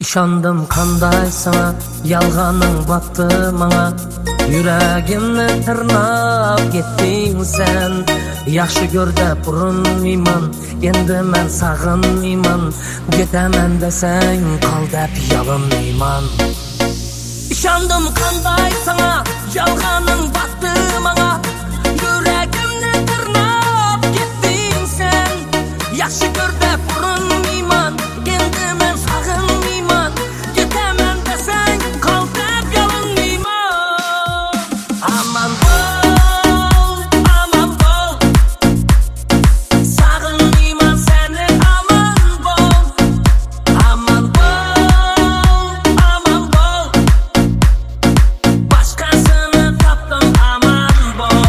İşandım kanday sana, yalganing battı mana. Yüreğimni tırnab ketding sen. Yaxshi gör deb urinmayman, endi men sag'inmayman. Ketaman desang qol deb yalinmayman. İşandım kanday sana, yalganing battı mana. Yüreğimni tırnab ketding sen. Yaxshi gör deb urinmayman, endi men sag'inmayman. Ketaman desang qol deb yalinmayman. Aman bol, aman bol. Sag'inmayman seni, aman bol. Aman bol, aman bol. Başkasını tapdım, aman bol.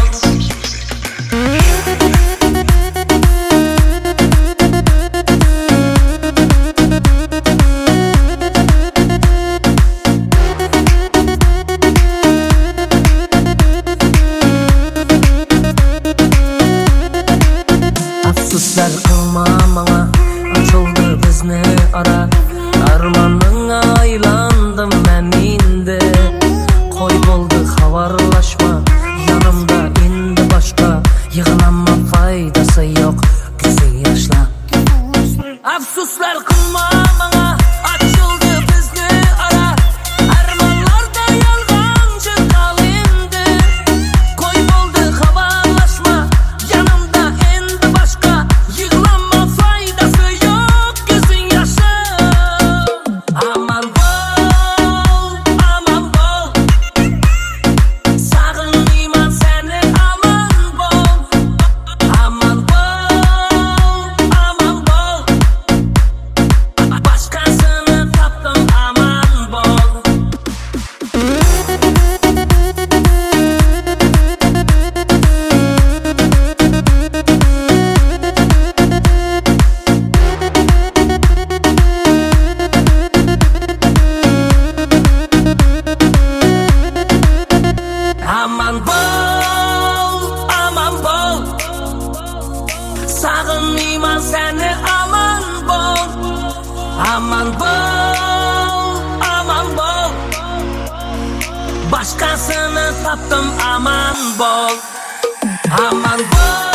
Afsuslar qilma manga, açıldı bizni ara. Armanыңа aylandım men endi. Qo'y bo'ldi xabarlashma, yanımda endi boshqa. Yig'lanma, foydasi yo'q, ko'zing yoshla. Afsuslar qilma manga, açıldı bizni ara. Armanlarda yolg'onchi qal endi. Qo'y bo'ldi xabarlashma, yanımda endi boshqa. Yig'lanma, foydasi yo'q, ko'zing yoshla. Aman bol, aman bol. Sag'inmayman seni, aman bol. Aman bol, aman bol. Başkasını tapdım, aman bol. Aman bol, aman bol. Sag'inmayman seni, aman bol. Aman bol, aman bol. Başkasını tapdım, aman bol. Aman bol.